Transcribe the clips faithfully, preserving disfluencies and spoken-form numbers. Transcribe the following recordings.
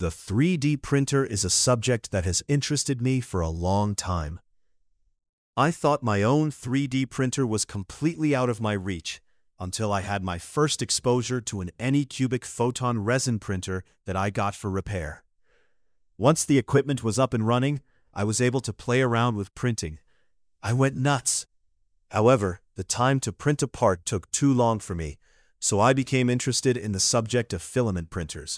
The three D printer is a subject that has interested me for a long time. I thought my own three D printer was completely out of my reach until I had my first exposure to an Anycubic photon resin printer that I got for repair. Once the equipment was up and running, I was able to play around with printing. I went nuts. However, the time to print a part took too long for me, so I became interested in the subject of filament printers.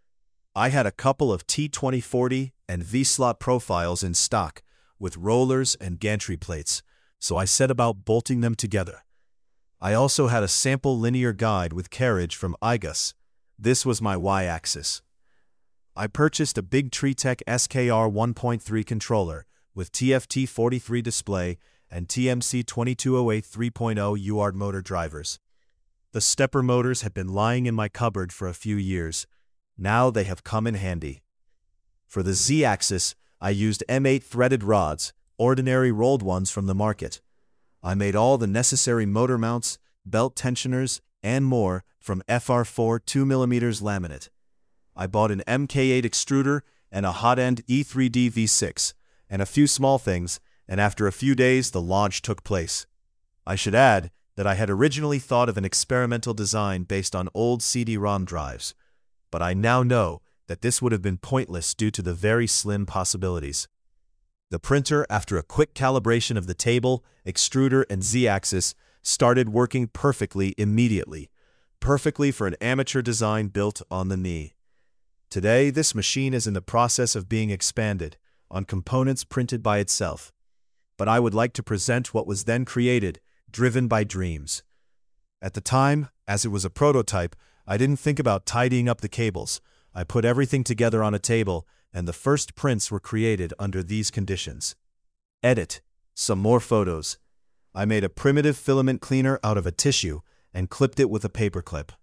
I had a couple of T twenty forty and V-slot profiles in stock with rollers and gantry plates, so I set about bolting them together. I also had a sample linear guide with carriage from I G U S. This was my Y-axis. I purchased a Big Tritech S K R one point three controller with T F T forty-three display and T M C twenty-two oh eight three point oh U A R T motor drivers. The stepper motors had been lying in my cupboard for a few years. Now they have come in handy. For the Z-axis, I used M eight threaded rods, ordinary rolled ones from the market. I made all the necessary motor mounts, belt tensioners, and more from F R four two millimeter laminate. I bought an M K eight extruder and a hot-end E three D V six, and a few small things, and after a few days the launch took place. I should add that I had originally thought of an experimental design based on old C D ROM drives, but I now know that this would have been pointless due to the very slim possibilities. The printer, after a quick calibration of the table, extruder, and Z-axis, started working perfectly immediately, perfectly for an amateur design built on the knee. Today, this machine is in the process of being expanded on components printed by itself. But I would like to present what was then created, driven by dreams. At the time, as it was a prototype, I didn't think about tidying up the cables. I put everything together on a table, and the first prints were created under these conditions. Edit. Some more photos. I made a primitive filament cleaner out of a tissue and clipped it with a paperclip.